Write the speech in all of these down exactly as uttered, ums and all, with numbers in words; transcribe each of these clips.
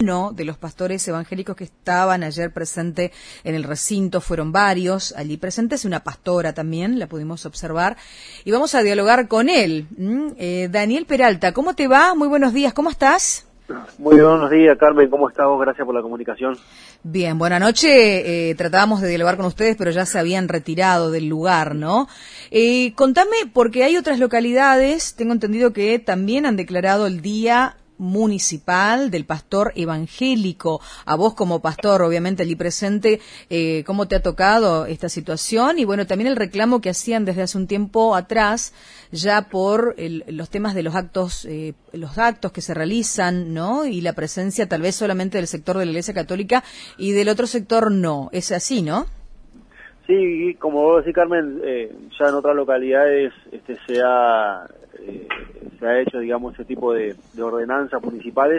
uno de los pastores evangélicos que estaban ayer presente en el recinto, fueron varios allí presentes, una pastora también, la pudimos observar, y vamos a dialogar con él. ¿Mm? Eh, Daniel Peralta, ¿cómo te va? Muy buenos días, ¿cómo estás? Muy buenos días, Carmen, ¿cómo estás vos? Gracias por la comunicación. Bien, buena noche. Eh, tratábamos de dialogar con ustedes, pero ya se habían retirado del lugar, ¿no? Eh, contame, porque hay otras localidades, tengo entendido que también han declarado el Día Municipal del Pastor Evangélico. A vos como pastor, obviamente allí presente, eh, ¿cómo te ha tocado esta situación? Y bueno, también el reclamo que hacían desde hace un tiempo atrás, ya por el, los temas de los actos, eh, los actos que se realizan, ¿no? Y la presencia tal vez solamente del sector de la Iglesia Católica y del otro sector no. Es así, ¿no? Sí, como vos decís, Carmen, eh, ya en otras localidades este, se ha eh, se ha hecho, digamos, ese tipo de, de ordenanzas municipales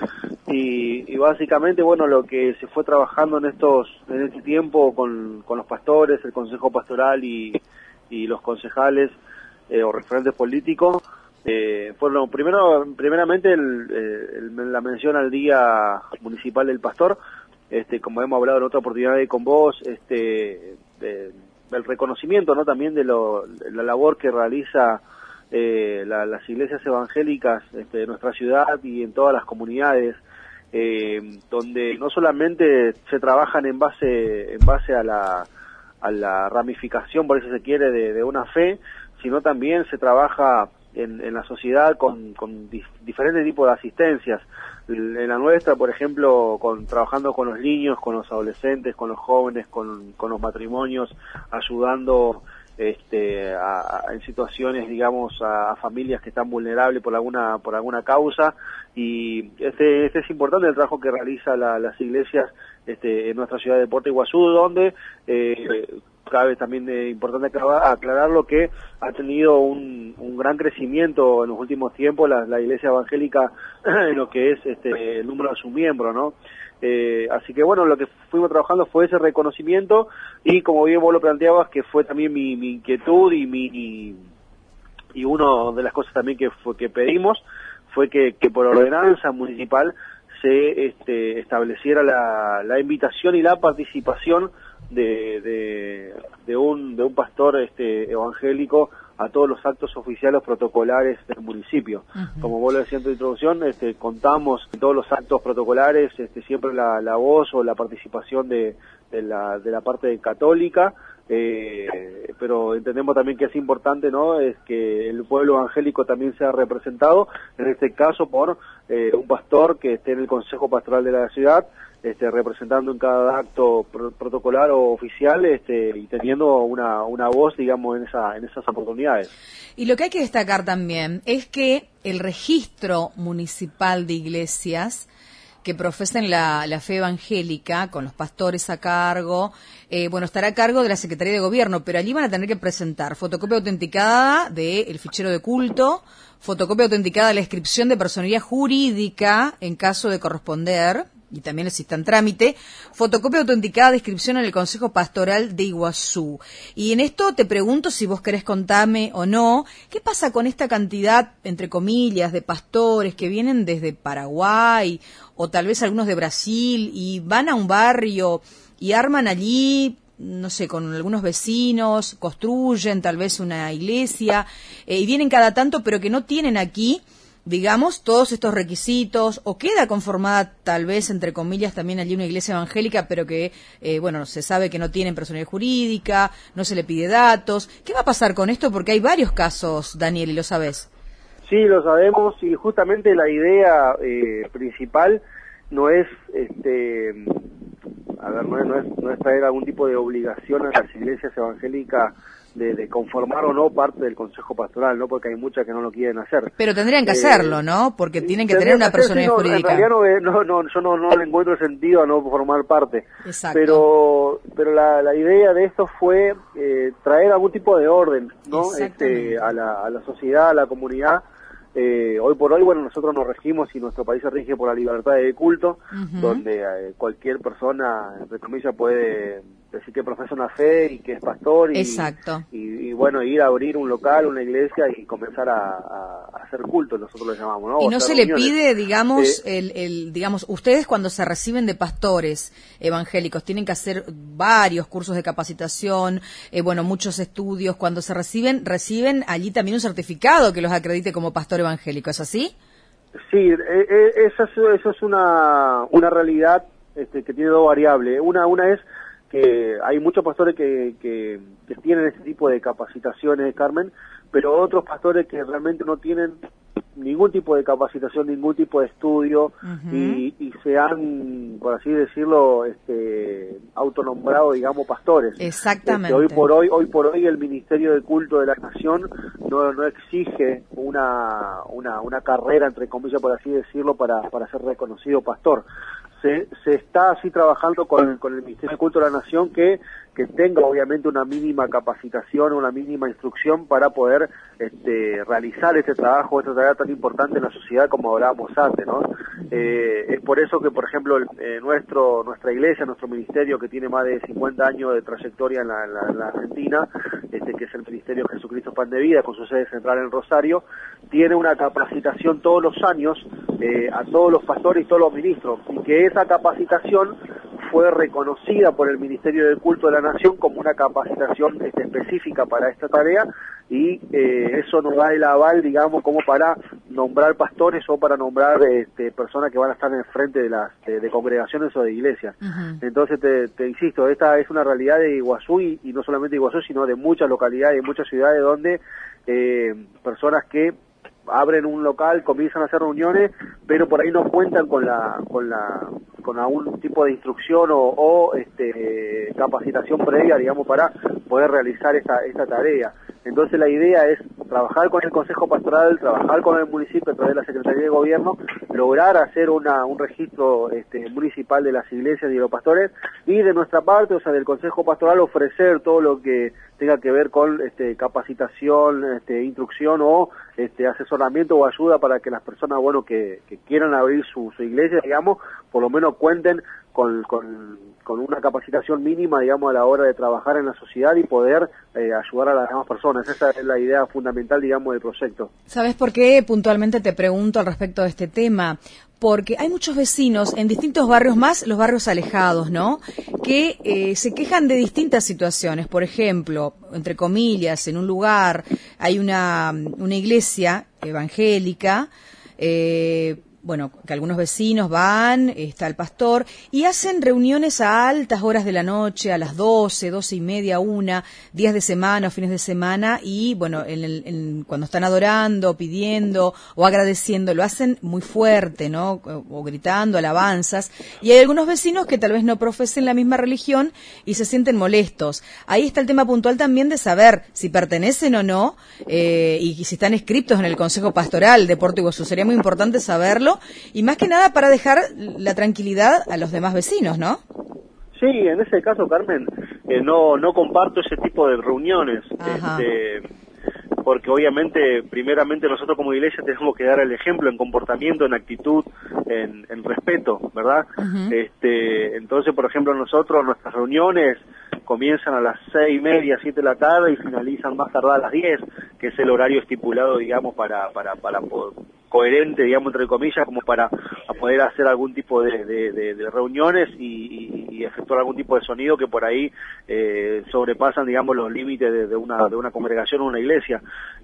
y, y básicamente, bueno, lo que se fue trabajando en estos en este tiempo con, con los pastores, el Consejo Pastoral y, y los concejales eh, o referentes políticos, eh, fueron primero, primeramente el, el, la mención al Día Municipal del Pastor. Este, como hemos hablado en otra oportunidad con vos, este, de, del reconocimiento, ¿no? También de, lo, de la labor que realiza eh, la, las iglesias evangélicas este, de nuestra ciudad y en todas las comunidades, eh, donde no solamente se trabajan en base en base a la a la ramificación, por eso se quiere, de, de una fe, sino también se trabaja en, en la sociedad con, con dif, diferentes tipos de asistencias. En la nuestra, por ejemplo, con trabajando con los niños, con los adolescentes, con los jóvenes, con, con los matrimonios, ayudando este, a, a, en situaciones, digamos, a, a familias que están vulnerables por alguna por alguna causa. Y este, este es importante el trabajo que realiza la, las iglesias este, en nuestra ciudad de Puerto Iguazú, donde eh, cabe también eh, importante aclarar, aclarar lo que ha tenido un, un gran crecimiento en los últimos tiempos la, la iglesia evangélica en lo que es este, el número de sus miembros, ¿no? Eh, así que bueno, lo que fuimos trabajando fue ese reconocimiento y como bien vos lo planteabas, que fue también mi, mi inquietud y mi y, y una de las cosas también que fue que pedimos fue que, que por ordenanza municipal se este, estableciera la, la invitación y la participación de, de, de un de un pastor este evangélico a todos los actos oficiales protocolares del municipio. Uh-huh. Como vos lo decías en tu introducción, este, contamos en todos los actos protocolares este, siempre la, la voz o la participación de, de, la, de la parte católica, eh, pero entendemos también que es importante, ¿no? Es que el pueblo evangélico también sea representado, en este caso por eh, un pastor que esté en el Consejo Pastoral de la ciudad, Este, representando en cada acto pro protocolar o oficial este, y teniendo una, una voz, digamos, en, esa, en esas oportunidades. Y lo que hay que destacar también es que el registro municipal de iglesias que profesen la, la fe evangélica, con los pastores a cargo, eh, bueno, estará a cargo de la Secretaría de Gobierno, pero allí van a tener que presentar fotocopia autenticada del fichero de culto, fotocopia autenticada de la inscripción de personería jurídica en caso de corresponder, y también existe en trámite, fotocopia autenticada de inscripción en el Consejo Pastoral de Iguazú. Y en esto te pregunto, si vos querés contarme o no, ¿qué pasa con esta cantidad, entre comillas, de pastores que vienen desde Paraguay o tal vez algunos de Brasil y van a un barrio y arman allí, no sé, con algunos vecinos, construyen tal vez una iglesia eh, y vienen cada tanto, pero que no tienen aquí, digamos, todos estos requisitos, o queda conformada tal vez, entre comillas, también allí una iglesia evangélica, pero que, eh, bueno, se sabe que no tienen personalidad jurídica, no se le pide datos? ¿Qué va a pasar con esto? Porque hay varios casos, Daniel, y lo sabés. Sí, lo sabemos, y justamente la idea eh, principal no es, este, a ver, no es, no, es, no es traer algún tipo de obligación a las iglesias evangélicas De, de conformar o no parte del Consejo Pastoral, ¿no? Porque hay muchas que no lo quieren hacer. Pero tendrían que eh, hacerlo, ¿no? Porque tienen que tener una personalidad no, jurídica. En realidad no, no, no, yo no, no le encuentro sentido a no formar parte. Exacto. Pero, pero la, la idea de esto fue eh, traer algún tipo de orden, ¿no? Este, a la, a la sociedad, a la comunidad. Eh, hoy por hoy, bueno, nosotros nos regimos y nuestro país se rige por la libertad de culto, uh-huh. donde eh, cualquier persona, entre comillas, puede decir que profesa una fe y que es pastor y, Exacto. y, y bueno, ir a abrir un local, una iglesia y comenzar a, a, a hacer culto, nosotros lo llamamos, ¿no? Y o no se reuniones. le pide, digamos, eh, el, el, digamos, ustedes cuando se reciben de pastores evangélicos tienen que hacer varios cursos de capacitación, eh, bueno, muchos estudios. Cuando se reciben, reciben allí también un certificado que los acredite como pastor evangélico, ¿es así? Sí, eh, eh, eso, es, eso es una, una realidad este, que tiene dos variables. Una, una es que hay muchos pastores que, que, que tienen este tipo de capacitaciones, Carmen, pero otros pastores que realmente no tienen ningún tipo de capacitación, ningún tipo de estudio, uh-huh. y, y se han, por así decirlo, este, autonombrado, digamos, pastores. Exactamente. Este, hoy por hoy, hoy por hoy el Ministerio de Culto de la Nación no, no exige una, una, una carrera, entre comillas, por así decirlo, para, para ser reconocido pastor. Se, se está así trabajando con, con el Ministerio de Culto de la Nación que, que tenga obviamente una mínima capacitación, una mínima instrucción para poder este, realizar este trabajo, esta tarea tan importante en la sociedad como hablábamos antes, ¿no? Eh, es por eso que, por ejemplo, eh, nuestro nuestra iglesia, nuestro ministerio que tiene más de cincuenta años de trayectoria en la, en la, en la Argentina, este, que es el Ministerio Jesucristo Pan de Vida, con su sede central en Rosario, tiene una capacitación todos los años eh, a todos los pastores y todos los ministros, y que esa capacitación fue reconocida por el Ministerio de Culto de la Nación como una capacitación este, específica para esta tarea, y eh, eso nos da el aval, digamos, como para nombrar pastores o para nombrar este, personas que van a estar en el frente de las de, de congregaciones o de iglesias. Uh-huh. Entonces, te, te insisto, esta es una realidad de Iguazú, y, y no solamente de Iguazú, sino de muchas localidades, de muchas ciudades donde eh, personas que abren un local, comienzan a hacer reuniones, pero por ahí no cuentan con la con la con algún tipo de instrucción o, o este, capacitación previa, digamos, para poder realizar esta esta tarea. Entonces la idea es trabajar con el Consejo Pastoral, trabajar con el municipio a través de la Secretaría de Gobierno, lograr hacer una un registro este, municipal de las iglesias y de los pastores, y de nuestra parte, o sea, del Consejo Pastoral, ofrecer todo lo que tenga que ver con este, capacitación, este, instrucción o este, asesoramiento o ayuda para que las personas, bueno, que, que quieran abrir su, su iglesia, digamos, por lo menos cuenten con, con, con una capacitación mínima, digamos, a la hora de trabajar en la sociedad y poder eh, ayudar a las demás personas. Esa es la idea fundamental, digamos, del proyecto. ¿Sabes por qué puntualmente te pregunto al respecto de este tema? Porque hay muchos vecinos en distintos barrios, más los barrios alejados, ¿no?, que eh, se quejan de distintas situaciones. Por ejemplo, entre comillas, en un lugar hay una, una iglesia evangélica, eh, bueno, que algunos vecinos van, está el pastor, y hacen reuniones a altas horas de la noche, a las doce, doce y media, una, días de semana o fines de semana, y bueno, en el, en, cuando están adorando, pidiendo o agradeciendo, lo hacen muy fuerte, ¿no?, o, o gritando alabanzas, y hay algunos vecinos que tal vez no profesen la misma religión y se sienten molestos. Ahí está el tema puntual también de saber si pertenecen o no, eh, y si están inscritos en el Consejo Pastoral de Puerto Iguazú. Sería muy importante saberlo, y más que nada para dejar la tranquilidad a los demás vecinos, ¿no? Sí, en ese caso, Carmen, eh, no no comparto ese tipo de reuniones, este, porque obviamente, primeramente nosotros como iglesia tenemos que dar el ejemplo en comportamiento, en actitud, en, en respeto, ¿verdad? Uh-huh. Este, entonces, por ejemplo, nosotros, nuestras reuniones comienzan a las seis y media, siete de la tarde y finalizan más tardar a las diez, que es el horario estipulado, digamos, para para para poder, coherente, digamos, entre comillas, como para a poder hacer algún tipo de, de, de, de reuniones y, y, y efectuar algún tipo de sonido que por ahí eh, sobrepasan, digamos, los límites de, de una de una congregación o una iglesia.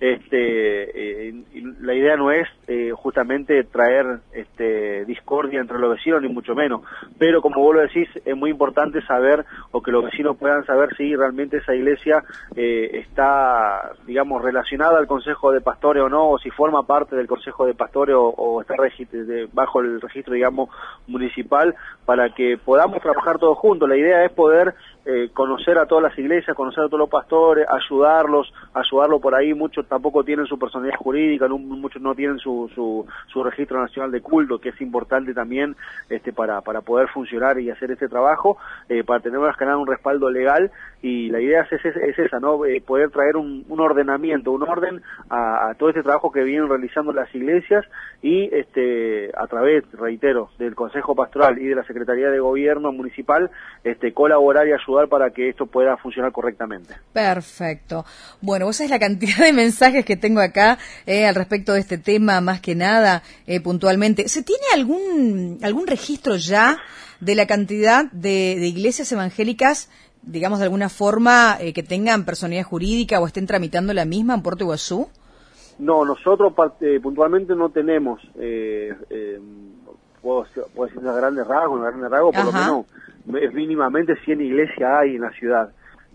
Este, eh, y la idea no es eh, justamente traer este, discordia entre los vecinos, ni mucho menos, pero como vos lo decís, es muy importante saber, o que los vecinos puedan saber si realmente esa iglesia eh, está, digamos, relacionada al Consejo de Pastores o no, o si forma parte del Consejo de Pastores o, o está de, bajo el registro, digamos, municipal, para que podamos trabajar todos juntos. La idea es poder eh, conocer a todas las iglesias, conocer a todos los pastores, ayudarlos, ayudarlos por ahí. Muchos tampoco tienen su personalidad jurídica, no, muchos no tienen su, su, su registro nacional de culto, que es importante también este, para, para poder funcionar y hacer este trabajo, eh, para tener más que nada un respaldo legal. Y la idea es, es, es esa, ¿no? Eh, poder traer un, un ordenamiento, un orden a, a todo este trabajo que vienen realizando las iglesias, y este a través, reitero, del Consejo Pastoral y de la Secretaría de Gobierno Municipal municipal, este, colaborar y ayudar para que esto pueda funcionar correctamente. Perfecto. Bueno, vos sabés la cantidad de mensajes que tengo acá eh, al respecto de este tema, más que nada, eh, puntualmente. ¿Se tiene algún algún registro ya de la cantidad de, de iglesias evangélicas, digamos de alguna forma, eh, que tengan personalidad jurídica o estén tramitando la misma en Puerto Iguazú? No, nosotros eh, puntualmente no tenemos, eh, eh, puedo, puedo decir a grandes rasgos, a grandes rasgos, por Ajá. lo menos mínimamente cien iglesias hay en la ciudad,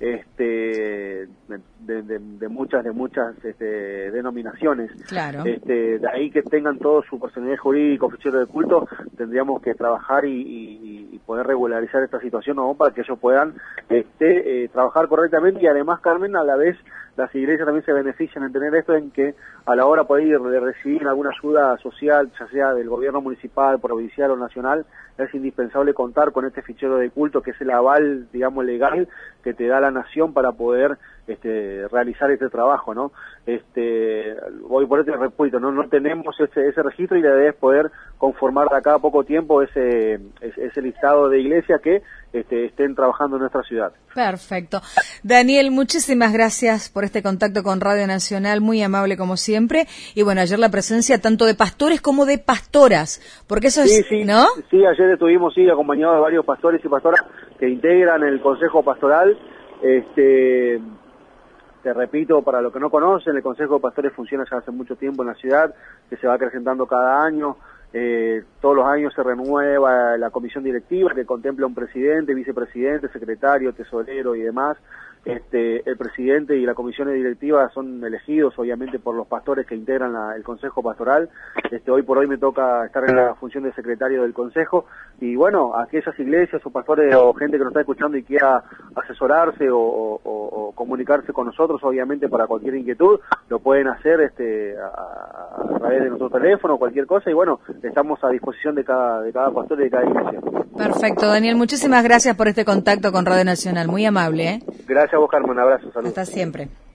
este, de, de, de muchas, de muchas este, denominaciones. Claro. Este, de ahí que tengan todo su personalidad jurídica, oficiero de culto, tendríamos que trabajar y, y, y poder regularizar esta situación, ¿no? Para que ellos puedan este, eh, trabajar correctamente y además, Carmen, a la vez las iglesias también se benefician en tener esto, en que a la hora por ir de recibir alguna ayuda social, ya sea del gobierno municipal, provincial o nacional, es indispensable contar con este fichero de culto, que es el aval, digamos, legal que te da la nación para poder este, realizar este trabajo, ¿no? Este, voy por este repito, no no tenemos ese ese registro y la idea es poder conformar de acá a poco tiempo ese ese, ese listado de iglesias que este, estén trabajando en nuestra ciudad. Perfecto. Daniel, muchísimas gracias por este contacto con Radio Nacional, muy amable como siempre. Y bueno, ayer la presencia tanto de pastores como de pastoras, porque eso sí, es, sí, ¿no? Sí, ayer estuvimos, sí, acompañados de varios pastores y pastoras que integran el Consejo Pastoral. Este, te repito, para los que no conocen, el Consejo de Pastores funciona ya hace mucho tiempo en la ciudad, que se va acrecentando cada año. Eh, todos los años se renueva la comisión directiva, que contempla un presidente, vicepresidente, secretario, tesorero y demás. Este, el presidente y la comisión directiva son elegidos obviamente por los pastores que integran la, el consejo pastoral. Este, hoy por hoy me toca estar en la función de secretario del consejo y bueno, aquellas iglesias o pastores o gente que nos está escuchando y quiera asesorarse o, o, o comunicarse con nosotros, obviamente para cualquier inquietud, lo pueden hacer este, a, a través de nuestro teléfono, cualquier cosa, y bueno, estamos a disposición de cada, de cada pastor y de cada iglesia. Perfecto, Daniel, muchísimas gracias por este contacto con Radio Nacional, muy amable, ¿eh? Gracias a vos, Carmen, un abrazo, saludos. Hasta siempre.